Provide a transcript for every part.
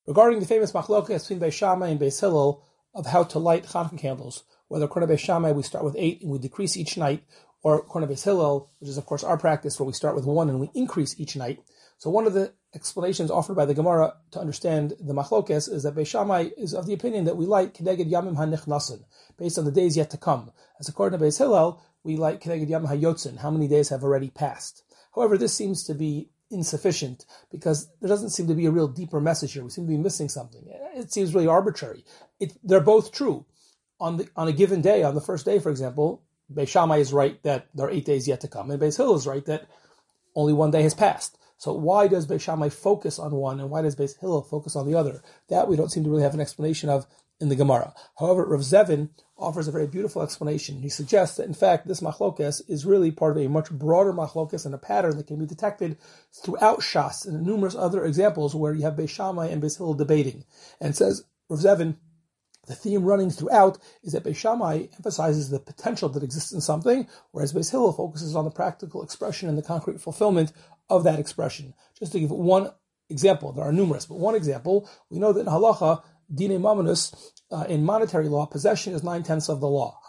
Regarding the famous machlokas between Beis Shammai and Beis Hillel of how to light Chanukah candles, whether according to Beis Shammai we start with 8 and we decrease each night, or according to Beis Hillel, which is of course our practice, where we start with 1 and we increase each night. So one of the explanations offered by the Gemara to understand the machlokas is that Beis Shammai is of the opinion that we light Kedeged Yamim HaNichnasin, based on the days yet to come. As according to Beis Hillel, we light Kedeged Yamim HaYotzin, how many days have already passed. However, this seems to be insufficient because there doesn't seem to be a real deeper message here. We seem to be missing something. It seems really arbitrary. They're both true. On a given day, on the first day, for example, Beis Shammai is right that there are 8 days yet to come, and Beis Hillel is right that only 1 day has passed. So why does Beis Shammai focus on one, and why does Beis Hillel focus on the other? That we don't seem to really have an explanation of in the Gemara. However, Rav Zevin offers a very beautiful explanation. He suggests that, in fact, this machlokas is really part of a much broader machlokas and a pattern that can be detected throughout Shas and numerous other examples where you have Beis Shammai and Beis Hillel debating. And says, Rav Zevin, the theme running throughout is that Beis Shammai emphasizes the potential that exists in something, whereas Beis Hillel focuses on the practical expression and the concrete fulfillment of that expression. Just to give one example, there are numerous, but one example, we know that in halacha, Dine Mamonus, in monetary law, possession is 9/10 of the law.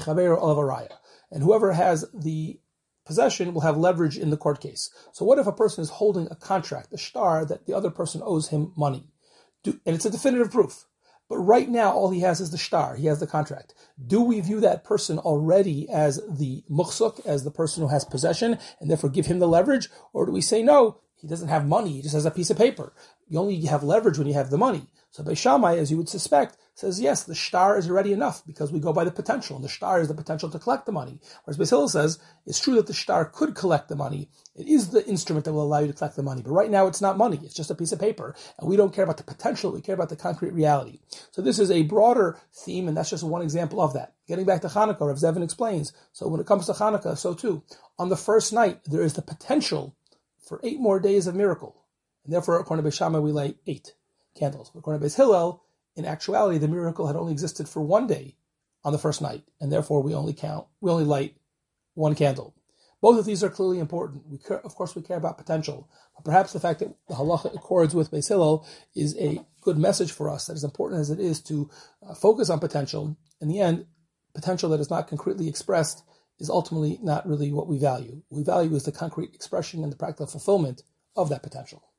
And whoever has the possession will have leverage in the court case. So what if a person is holding a contract, a shtar, that the other person owes him money? And it's a definitive proof. But right now, all he has is the shtar. He has the contract. Do we view that person already as the muksuk, as the person who has possession, and therefore give him the leverage? Or do we say, no, he doesn't have money, he just has a piece of paper. You only have leverage when you have the money. So Beis Shammai, as you would suspect, says, yes, the shtar is already enough because we go by the potential, and the shtar is the potential to collect the money. Whereas Beis Hillel says, it's true that the shtar could collect the money. It is the instrument that will allow you to collect the money. But right now, it's not money. It's just a piece of paper. And we don't care about the potential. We care about the concrete reality. So this is a broader theme, and that's just one example of that. Getting back to Chanukah, Rav Zevin explains, so when it comes to Chanukah, so too, on the first night, there is the potential for 8 more days of miracle. And therefore, according to Beis Shammai, we light 8 candles. But according to Beis Hillel, in actuality, the miracle had only existed for 1 day on the first night, and therefore we only light 1 candle. Both of these are clearly important. Of course, we care about potential, but perhaps the fact that the halacha accords with Beis Hillel is a good message for us, that as important as it is to focus on potential, in the end, potential that is not concretely expressed is ultimately not really what we value. What we value is the concrete expression and the practical fulfillment of that potential.